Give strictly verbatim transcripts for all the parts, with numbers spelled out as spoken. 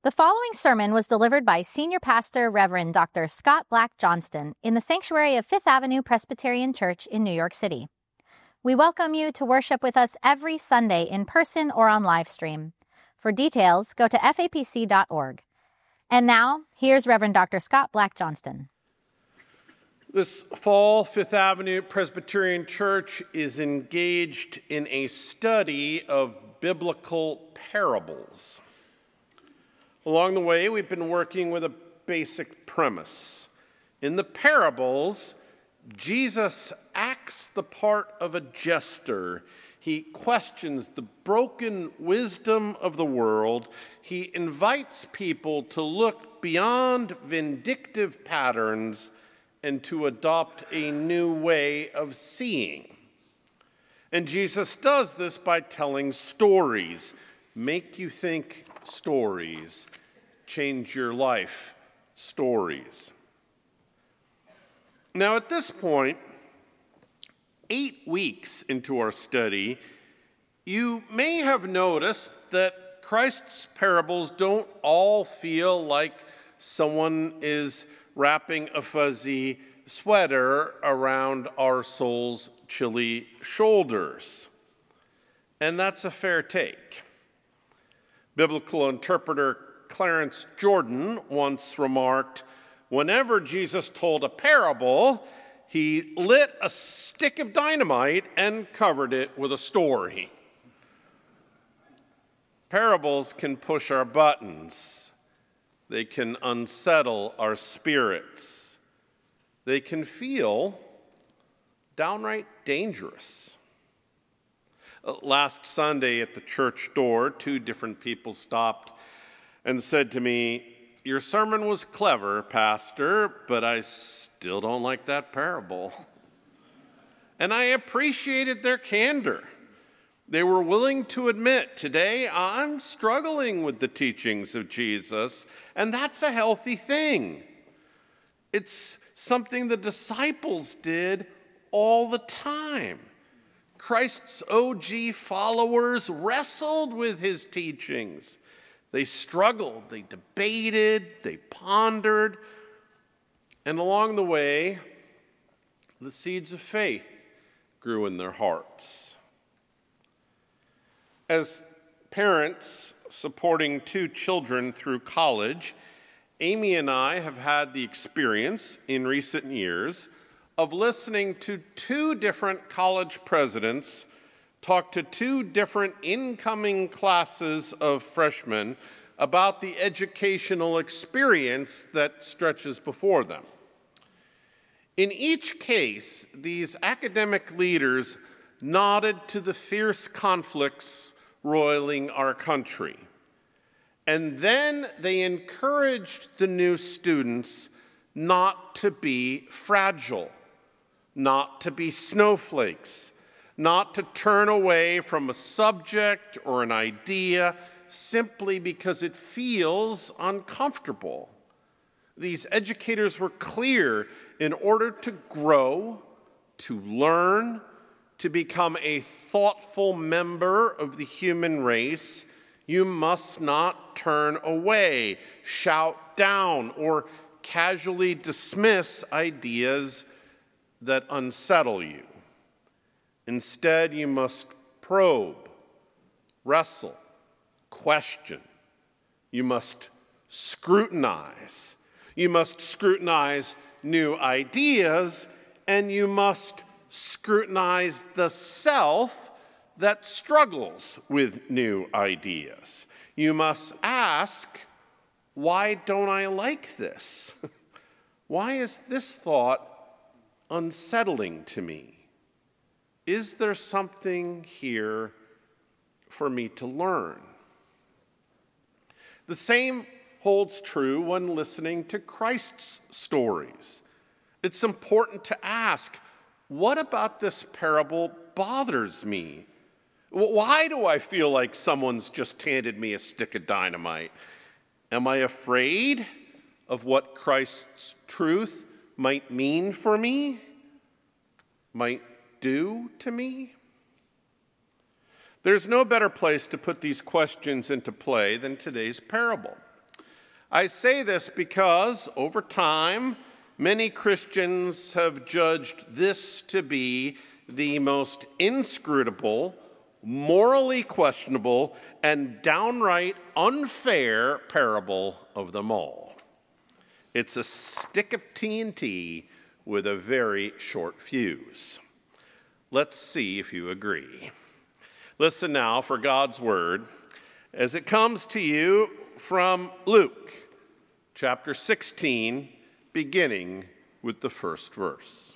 The following sermon was delivered by Senior Pastor Reverend Doctor Scott Black Johnston in the sanctuary of Fifth Avenue Presbyterian Church in New York City. We welcome you to worship with us every Sunday in person or on live stream. For details, go to F A P C dot org. And now, here's Reverend Doctor Scott Black Johnston. This fall, Fifth Avenue Presbyterian Church is engaged in a study of biblical parables. Along the way, we've been working with a basic premise. In the parables, Jesus acts the part of a jester. He questions the broken wisdom of the world. He invites people to look beyond vindictive patterns and to adopt a new way of seeing. And Jesus does this by telling stories. Make you think stories. Change your life stories. Now, at this point, eight weeks into our study, you may have noticed that Christ's parables don't all feel like someone is wrapping a fuzzy sweater around our soul's chilly shoulders. And that's a fair take. Biblical interpreter Clarence Jordan once remarked, whenever Jesus told a parable, he lit a stick of dynamite and covered it with a story. Parables can push our buttons. They can unsettle our spirits. They can feel downright dangerous. Last Sunday at the church door, two different people stopped and said to me, "Your sermon was clever, Pastor, but I still don't like that parable." And I appreciated their candor. They were willing to admit, today I'm struggling with the teachings of Jesus, and that's a healthy thing. It's something the disciples did all the time. Christ's O G followers wrestled with his teachings. They struggled, they debated, they pondered, and along the way, the seeds of faith grew in their hearts. As parents supporting two children through college, Amy and I have had the experience in recent years of listening to two different college presidents talk to two different incoming classes of freshmen about the educational experience that stretches before them. In each case, these academic leaders nodded to the fierce conflicts roiling our country. And then they encouraged the new students not to be fragile, not to be snowflakes, not to turn away from a subject or an idea simply because it feels uncomfortable. These educators were clear: in order to grow, to learn, to become a thoughtful member of the human race, you must not turn away, shout down, or casually dismiss ideas that unsettle you. Instead, you must probe, wrestle, question. You must scrutinize. You must scrutinize new ideas, and you must scrutinize the self that struggles with new ideas. You must ask, why don't I like this? Why is this thought unsettling to me? Is there something here for me to learn? The same holds true when listening to Christ's stories. It's important to ask, what about this parable bothers me? Why do I feel like someone's just handed me a stick of dynamite? Am I afraid of what Christ's truth might mean for me, might do to me? There's no better place to put these questions into play than today's parable. I say this because over time, many Christians have judged this to be the most inscrutable, morally questionable, and downright unfair parable of them all. It's a stick of T N T with a very short fuse. Let's see if you agree. Listen now for God's word as it comes to you from Luke, chapter sixteen, beginning with the first verse.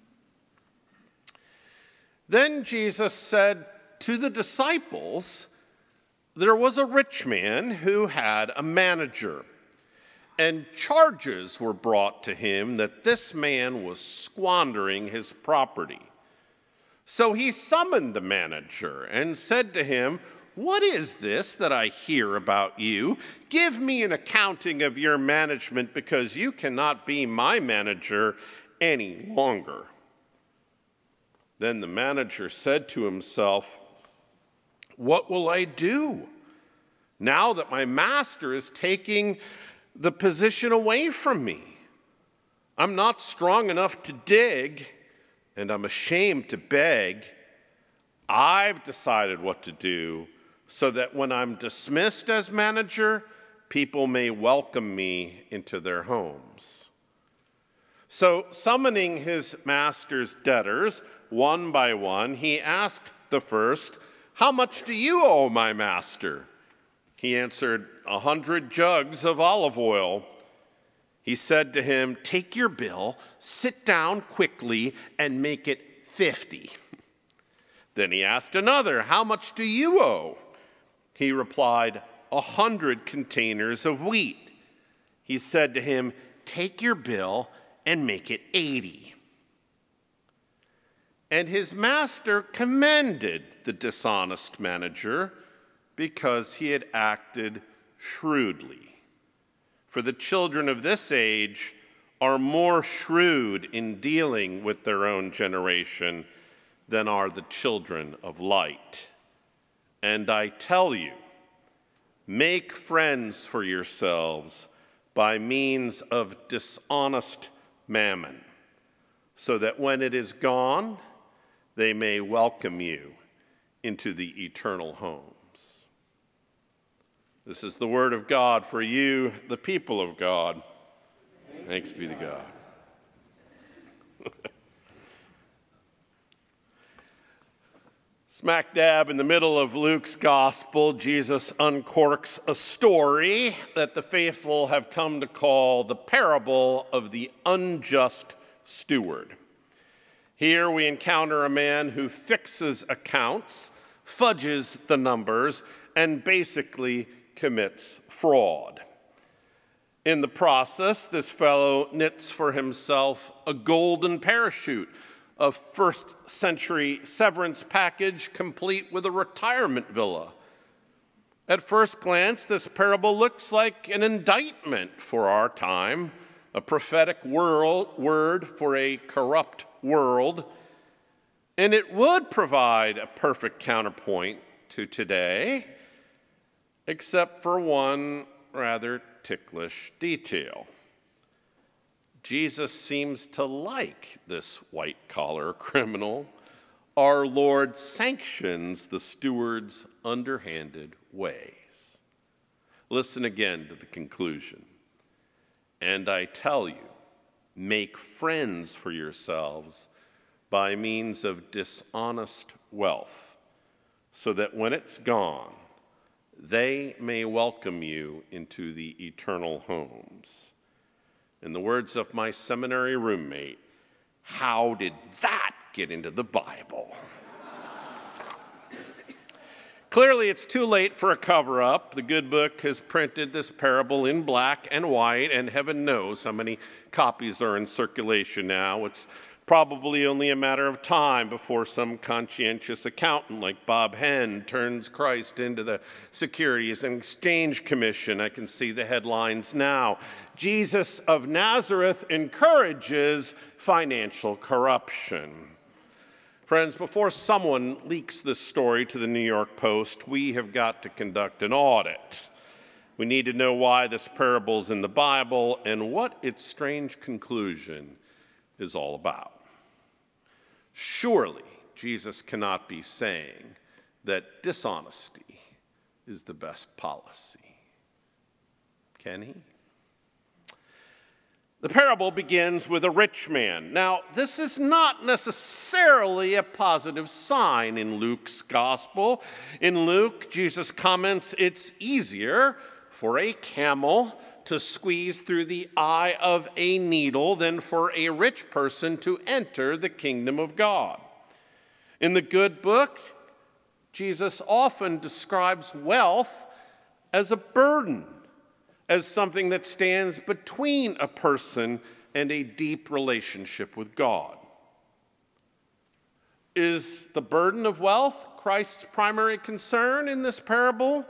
Then Jesus said to the disciples, there was a rich man who had a manager, and charges were brought to him that this man was squandering his property. So he summoned the manager and said to him, "What is this that I hear about you? Give me an accounting of your management, because you cannot be my manager any longer." Then the manager said to himself, "What will I do now that my master is taking the position away from me? I'm not strong enough to dig, and I'm ashamed to beg. I've decided what to do so that when I'm dismissed as manager, people may welcome me into their homes." So, summoning his master's debtors one by one, he asked the first, "How much do you owe my master?" He answered, "A hundred jugs of olive oil." He said to him, "Take your bill, sit down quickly, and make it fifty." Then he asked another, "How much do you owe?" He replied, "A hundred containers of wheat." He said to him, "Take your bill and make it eighty." And his master commended the dishonest manager because he had acted shrewdly. For the children of this age are more shrewd in dealing with their own generation than are the children of light. And I tell you, make friends for yourselves by means of dishonest mammon, so that when it is gone, they may welcome you into the eternal homes. This is the word of God for you, the people of God. Thanks be to God. Smack dab in the middle of Luke's gospel, Jesus uncorks a story that the faithful have come to call the parable of the unjust steward. Here we encounter a man who fixes accounts, fudges the numbers, and basically commits fraud. In the process, this fellow knits for himself a golden parachute, a first century severance package complete with a retirement villa. At first glance, this parable looks like an indictment for our time, a prophetic world, word for a corrupt world, and it would provide a perfect counterpoint to today, except for one rather ticklish detail. Jesus seems to like this white-collar criminal. Our Lord sanctions the steward's underhanded ways. Listen again to the conclusion. And I tell you, make friends for yourselves by means of dishonest wealth, so that when it's gone, they may welcome you into the eternal homes. In the words of my seminary roommate, how did that get into the Bible? Clearly, it's too late for a cover-up. The Good Book has printed this parable in black and white, and heaven knows how many copies are in circulation now. It's probably only a matter of time before some conscientious accountant like Bob Henn turns Christ into the Securities and Exchange Commission. I can see the headlines now. Jesus of Nazareth encourages financial corruption. Friends, before someone leaks this story to the New York Post, we have got to conduct an audit. We need to know why this parable is in the Bible and what its strange conclusion is all about. Surely, Jesus cannot be saying that dishonesty is the best policy. Can he? The parable begins with a rich man. Now, this is not necessarily a positive sign in Luke's gospel. In Luke, Jesus comments it's easier for a camel to squeeze through the eye of a needle than for a rich person to enter the kingdom of God. In the good book, Jesus often describes wealth as a burden, as something that stands between a person and a deep relationship with God. Is the burden of wealth Christ's primary concern in this parable?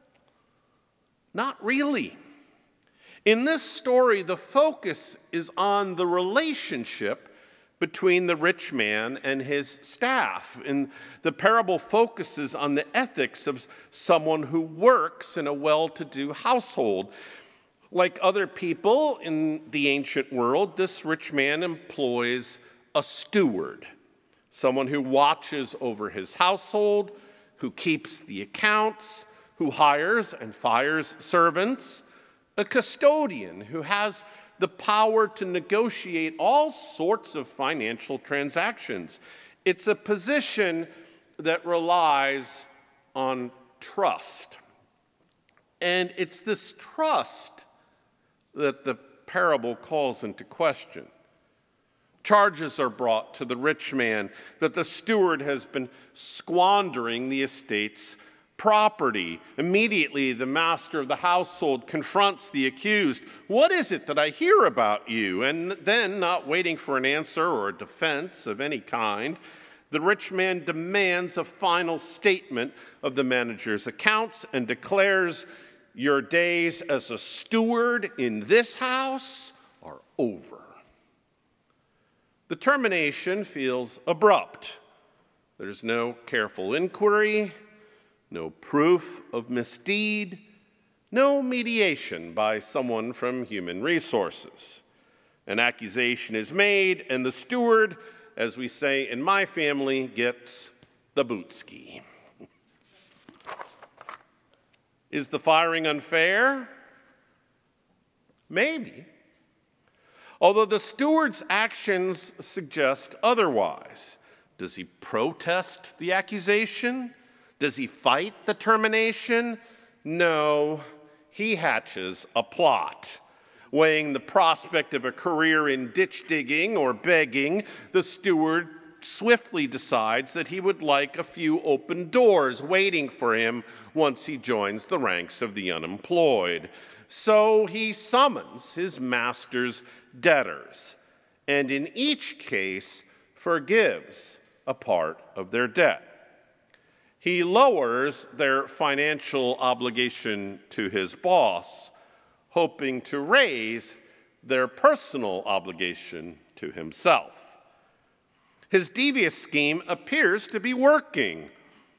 Not really. In this story, the focus is on the relationship between the rich man and his staff. And the parable focuses on the ethics of someone who works in a well-to-do household. Like other people in the ancient world, this rich man employs a steward, someone who watches over his household, who keeps the accounts, who hires and fires servants, a custodian who has the power to negotiate all sorts of financial transactions. It's a position that relies on trust. And it's this trust that the parable calls into question. Charges are brought to the rich man that the steward has been squandering the estate's property. Immediately, the master of the household confronts the accused. What is it that I hear about you? And then, not waiting for an answer or a defense of any kind, the rich man demands a final statement of the manager's accounts and declares, your days as a steward in this house are over. The termination feels abrupt. There's no careful inquiry, no proof of misdeed, no mediation by someone from human resources. An accusation is made, and the steward, as we say in my family, gets the bootski. Is the firing unfair? Maybe. Although the steward's actions suggest otherwise. Does he protest the accusation? Does he fight the termination? No, he hatches a plot. Weighing the prospect of a career in ditch digging or begging, the steward swiftly decides that he would like a few open doors waiting for him once he joins the ranks of the unemployed. So he summons his master's debtors, and in each case forgives a part of their debt. He lowers their financial obligation to his boss, hoping to raise their personal obligation to himself. His devious scheme appears to be working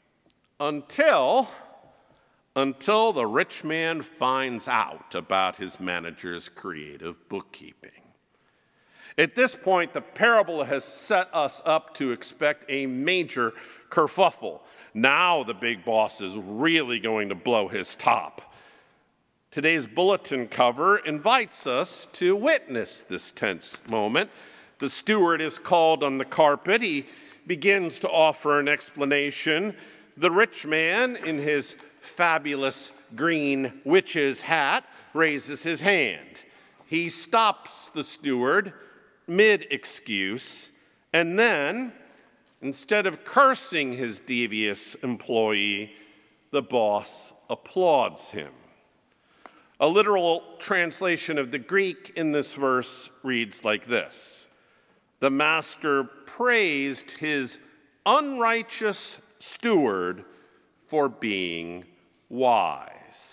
until, until the rich man finds out about his manager's creative bookkeeping. At this point, the parable has set us up to expect a major kerfuffle. Now the big boss is really going to blow his top. Today's bulletin cover invites us to witness this tense moment. The steward is called on the carpet. He begins to offer an explanation. The rich man, in his fabulous green witch's hat, raises his hand. He stops the steward mid-excuse, and then, instead of cursing his devious employee, the boss applauds him. A literal translation of the Greek in this verse reads like this: the master praised his unrighteous steward for being wise.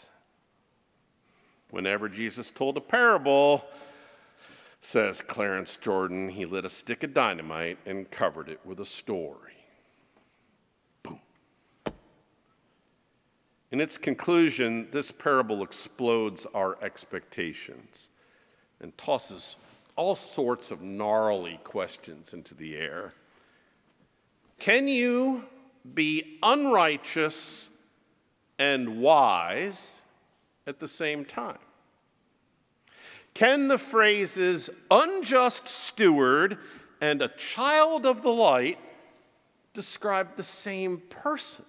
Whenever Jesus told a parable, says Clarence Jordan, he lit a stick of dynamite and covered it with a story. Boom. In its conclusion, this parable explodes our expectations and tosses all sorts of gnarly questions into the air. Can you be unrighteous and wise at the same time? Can the phrases unjust steward and a child of the light describe the same person?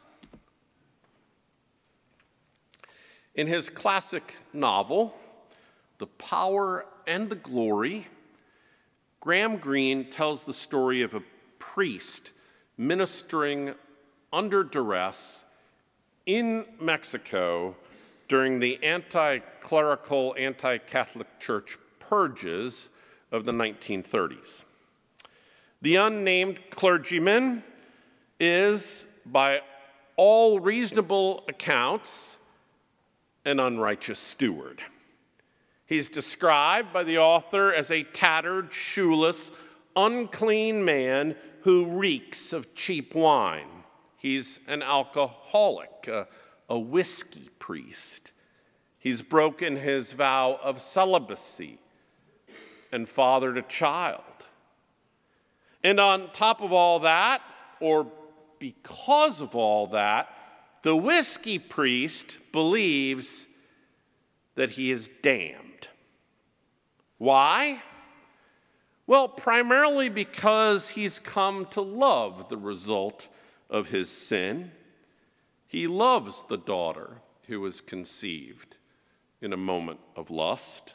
In his classic novel, The Power and the Glory, Graham Greene tells the story of a priest ministering under duress in Mexico during the anti-clerical, anti-Catholic church purges of the nineteen thirties. The unnamed clergyman is, by all reasonable accounts, an unrighteous steward. He's described by the author as a tattered, shoeless, unclean man who reeks of cheap wine. He's an alcoholic, a, a whiskey priest. He's broken his vow of celibacy and fathered a child. And on top of all that, or because of all that, the whiskey priest believes that he is damned. Why? Well, primarily because he's come to love the result of his sin. He loves the daughter who was conceived in a moment of lust.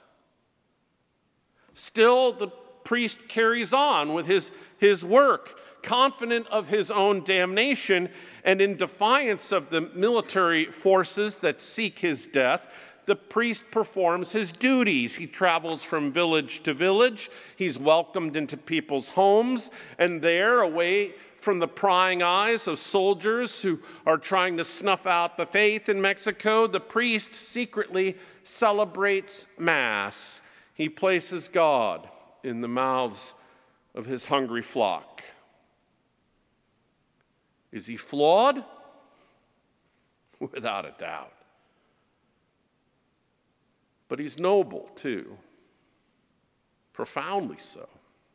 Still, the priest carries on with his, his work, confident of his own damnation, and in defiance of the military forces that seek his death, the priest performs his duties. He travels from village to village. He's welcomed into people's homes, and there, away from the prying eyes of soldiers who are trying to snuff out the faith in Mexico, the priest secretly celebrates Mass. He places God in the mouths of his hungry flock. Is he flawed? Without a doubt. But he's noble, too. Profoundly so.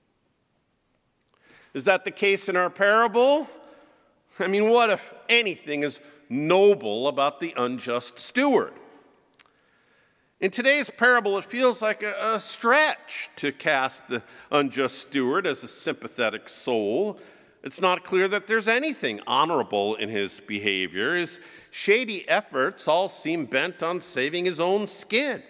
Is that the case in our parable? I mean, what, if anything, is noble about the unjust steward? In today's parable, it feels like a, a stretch to cast the unjust steward as a sympathetic soul. It's not clear that there's anything honorable in his behavior. His shady efforts all seem bent on saving his own skin.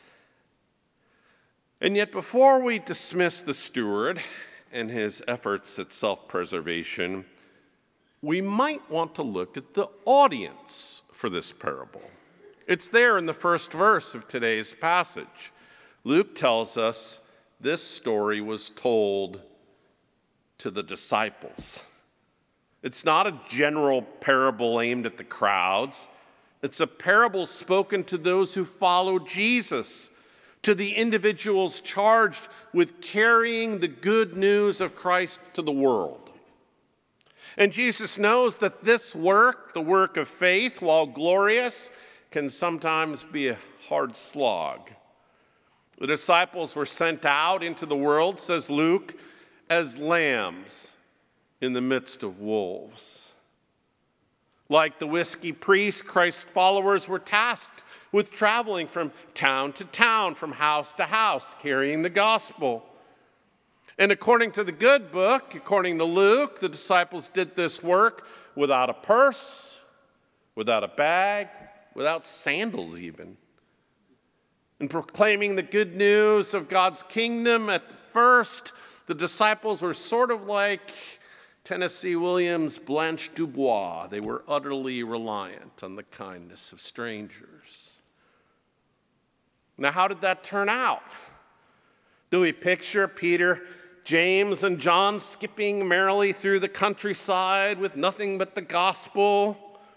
And yet, before we dismiss the steward and his efforts at self-preservation, we might want to look at the audience for this parable. It's there in the first verse of today's passage. Luke tells us this story was told to the disciples. It's not a general parable aimed at the crowds. It's a parable spoken to those who follow Jesus, to the individuals charged with carrying the good news of Christ to the world. And Jesus knows that this work, the work of faith, while glorious, can sometimes be a hard slog. The disciples were sent out into the world, says Luke, as lambs in the midst of wolves. Like the whiskey priest, Christ's followers were tasked with traveling from town to town, from house to house, carrying the gospel. And according to the good book, according to Luke, the disciples did this work without a purse, without a bag, without sandals even. In proclaiming the good news of God's kingdom at first, the disciples were sort of like Tennessee Williams' Blanche Dubois. They were utterly reliant on the kindness of strangers. Now, how did that turn out? Do we picture Peter, James, and John skipping merrily through the countryside with nothing but the gospel?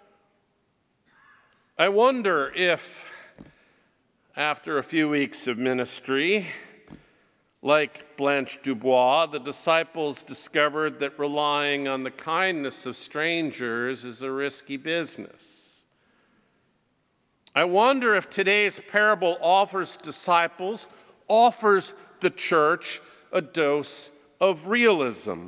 I wonder if, after a few weeks of ministry, like Blanche Dubois, the disciples discovered that relying on the kindness of strangers is a risky business. I wonder if today's parable offers disciples, offers the church a dose of realism.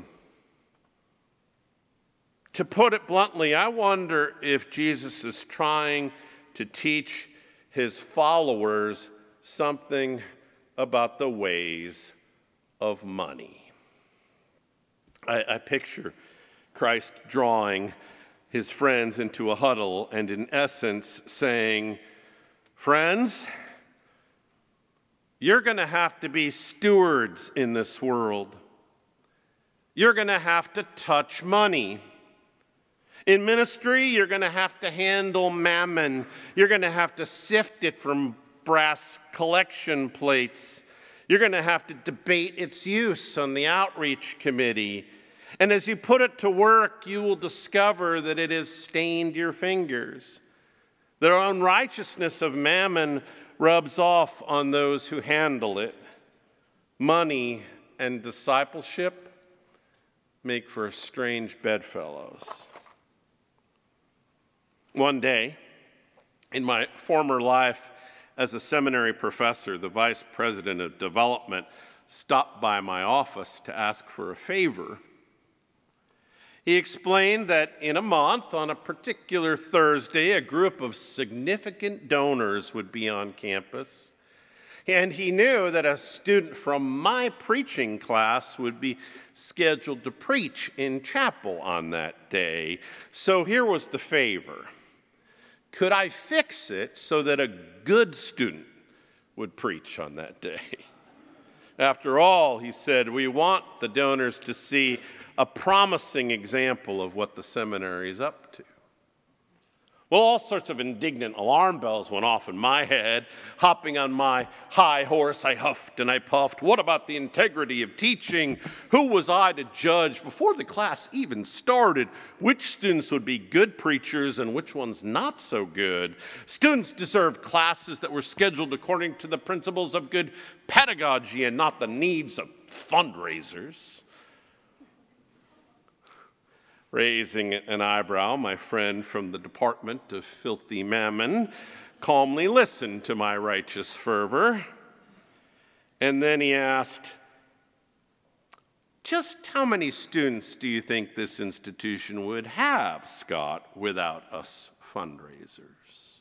To put it bluntly, I wonder if Jesus is trying to teach his followers something about the ways of money. I, I picture Christ drawing his friends into a huddle and in essence saying, friends, you're going to have to be stewards in this world. You're going to have to touch money. In ministry, you're going to have to handle mammon. You're going to have to sift it from brass collection plates. You're going to have to debate its use on the outreach committee. And as you put it to work, you will discover that it has stained your fingers. The unrighteousness of mammon rubs off on those who handle it. Money and discipleship make for strange bedfellows. One day, in my former life as a seminary professor, the vice president of development stopped by my office to ask for a favor. He explained that in a month, on a particular Thursday, a group of significant donors would be on campus. And he knew that a student from my preaching class would be scheduled to preach in chapel on that day. So here was the favor. Could I fix it so that a good student would preach on that day? After all, he said, we want the donors to see a promising example of what the seminary is up to. Well, all sorts of indignant alarm bells went off in my head. Hopping on my high horse, I huffed and I puffed. What about the integrity of teaching? Who was I to judge before the class even started which students would be good preachers and which ones not so good? Students deserved classes that were scheduled according to the principles of good pedagogy and not the needs of fundraisers. Raising an eyebrow, my friend from the Department of Filthy Mammon calmly listened to my righteous fervor. And then he asked, just how many students do you think this institution would have, Scott, without us fundraisers?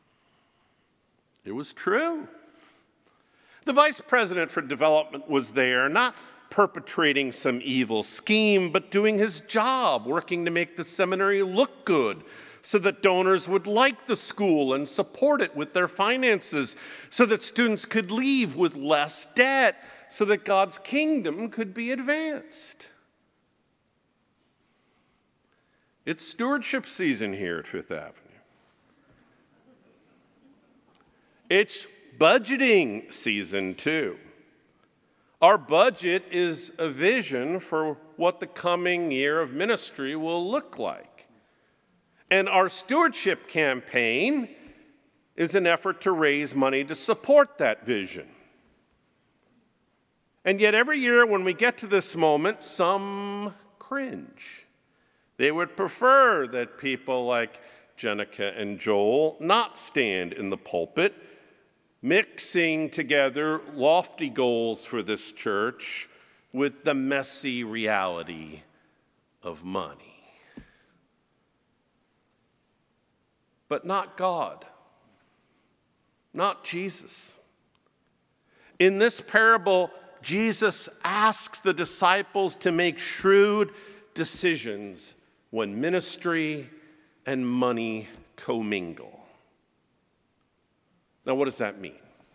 It was true. The vice president for development was there, not perpetrating some evil scheme, but doing his job, working to make the seminary look good so that donors would like the school and support it with their finances, so that students could leave with less debt, so that God's kingdom could be advanced. It's stewardship season here at Fifth Avenue. It's budgeting season too. Our budget is a vision for what the coming year of ministry will look like. And our stewardship campaign is an effort to raise money to support that vision. And yet every year when we get to this moment, some cringe. They would prefer that people like Jenica and Joel not stand in the pulpit, mixing together lofty goals for this church with the messy reality of money. But not God, not Jesus. In this parable, Jesus asks the disciples to make shrewd decisions when ministry and money commingle. Now, what does that mean?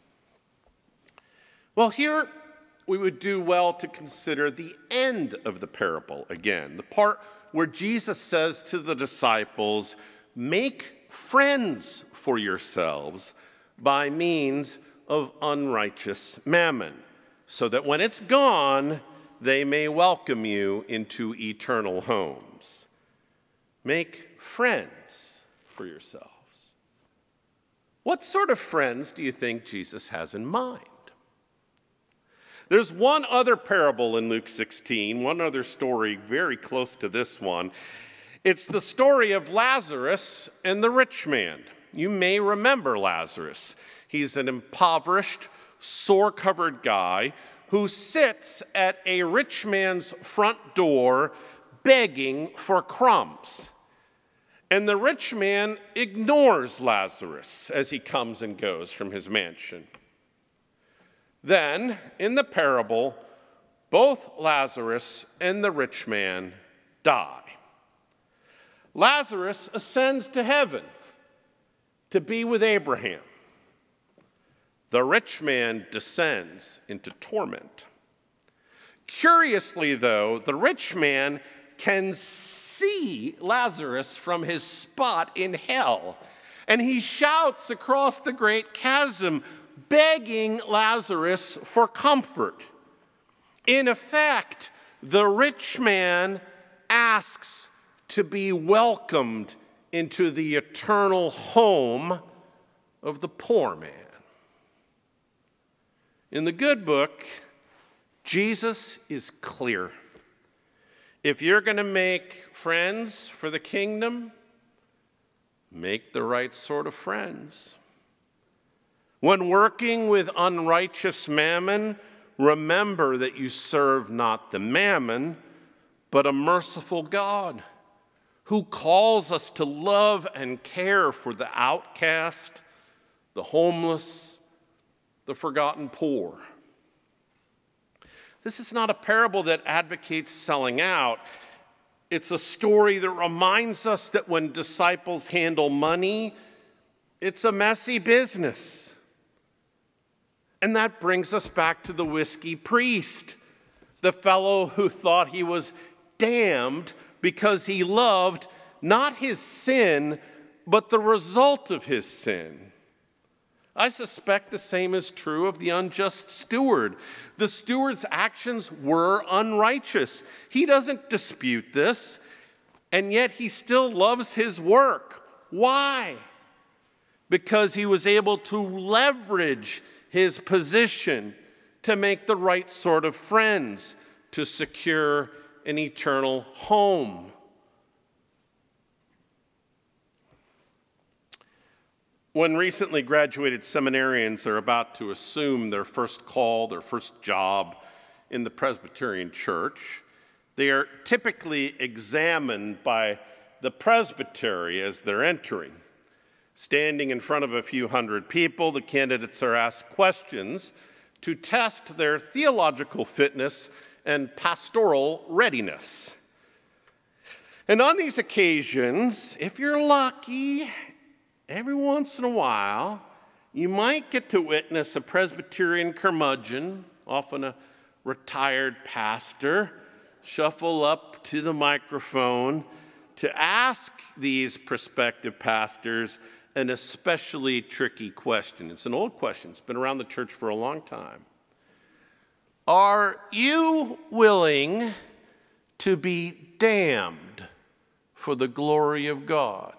Well, here we would do well to consider the end of the parable again, the part where Jesus says to the disciples, make friends for yourselves by means of unrighteous mammon, so that when it's gone, they may welcome you into eternal homes. Make friends for yourselves. What sort of friends do you think Jesus has in mind? There's one other parable in Luke sixteen, one other story very close to this one. It's the story of Lazarus and the rich man. You may remember Lazarus. He's an impoverished, sore-covered guy who sits at a rich man's front door begging for crumbs. And the rich man ignores Lazarus as he comes and goes from his mansion. Then, in the parable, both Lazarus and the rich man die. Lazarus ascends to heaven to be with Abraham. The rich man descends into torment. Curiously, though, the rich man can see Lazarus from his spot in hell, and he shouts across the great chasm, begging Lazarus for comfort. In effect, the rich man asks to be welcomed into the eternal home of the poor man. In the good book, Jesus is clear. If you're going to make friends for the kingdom, make the right sort of friends. When working with unrighteous mammon, remember that you serve not the mammon, but a merciful God who calls us to love and care for the outcast, the homeless, the forgotten poor. This is not a parable that advocates selling out. It's a story that reminds us that when disciples handle money, it's a messy business. And that brings us back to the whiskey priest, the fellow who thought he was damned because he loved not his sin, but the result of his sin. I suspect the same is true of the unjust steward. The steward's actions were unrighteous. He doesn't dispute this, and yet he still loves his work. Why? Because he was able to leverage his position to make the right sort of friends, to secure an eternal home. When recently graduated seminarians are about to assume their first call, their first job in the Presbyterian Church, they are typically examined by the presbytery as they're entering. Standing in front of a few hundred people, the candidates are asked questions to test their theological fitness and pastoral readiness. And on these occasions, if you're lucky, every once in a while, you might get to witness a Presbyterian curmudgeon, often a retired pastor, shuffle up to the microphone to ask these prospective pastors an especially tricky question. It's an old question. It's been around the church for a long time. Are you willing to be damned for the glory of God?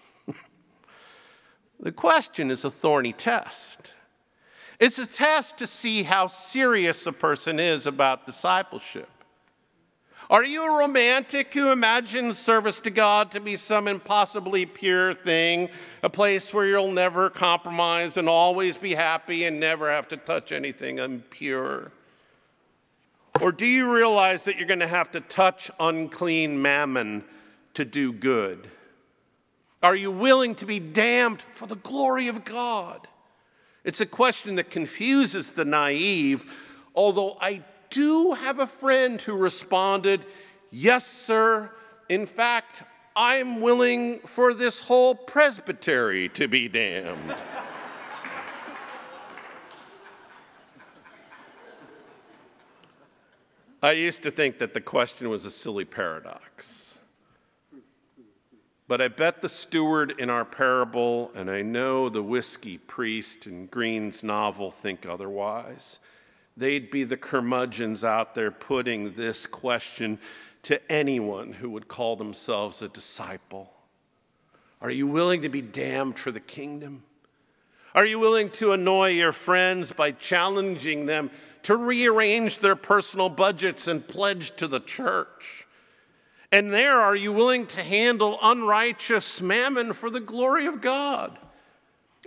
The question is a thorny test. It's a test to see how serious a person is about discipleship. Are you a romantic who imagines service to God to be some impossibly pure thing, a place where you'll never compromise and always be happy and never have to touch anything impure? Or do you realize that you're going to have to touch unclean mammon to do good? Are you willing to be damned for the glory of God? It's a question that confuses the naive, although I do have a friend who responded, yes, sir. In fact, I'm willing for this whole presbytery to be damned. I used to think that the question was a silly paradox. But I bet the steward in our parable, and I know the whiskey priest in Green's novel think otherwise. They'd be the curmudgeons out there putting this question to anyone who would call themselves a disciple. Are you willing to be damned for the kingdom? Are you willing to annoy your friends by challenging them to rearrange their personal budgets and pledge to the church? And there, are you willing to handle unrighteous mammon for the glory of God?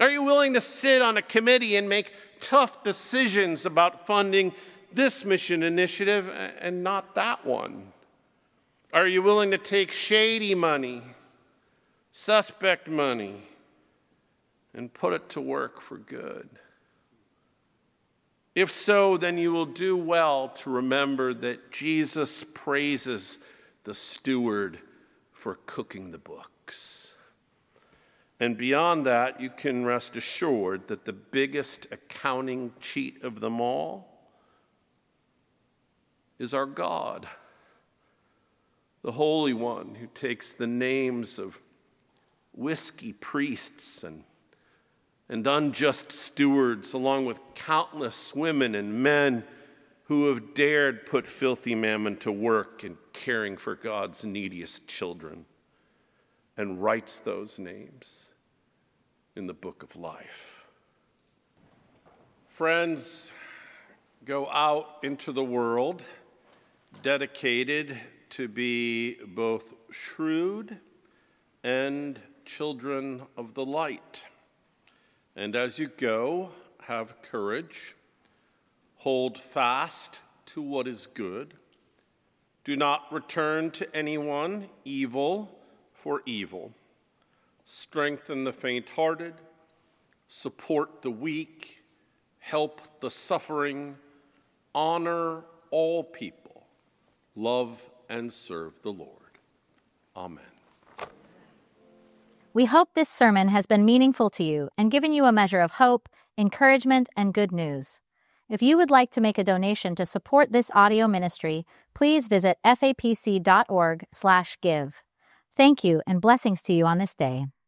Are you willing to sit on a committee and make tough decisions about funding this mission initiative and not that one? Are you willing to take shady money, suspect money, and put it to work for good? If so, then you will do well to remember that Jesus praises the steward for cooking the books. And beyond that, you can rest assured that the biggest accounting cheat of them all is our God, the Holy One who takes the names of whiskey priests and, and unjust stewards, along with countless women and men who have dared put filthy mammon to work in caring for God's neediest children, and writes those names in the book of life. Friends, go out into the world dedicated to be both shrewd and children of the light. And as you go, have courage, hold fast to what is good, do not return to anyone evil for evil, strengthen the faint-hearted, support the weak, help the suffering, honor all people, love and serve the Lord. Amen. We hope this sermon has been meaningful to you and given you a measure of hope, encouragement, and good news. If you would like to make a donation to support this audio ministry, please visit f a p c dot org slash give. Thank you and blessings to you on this day.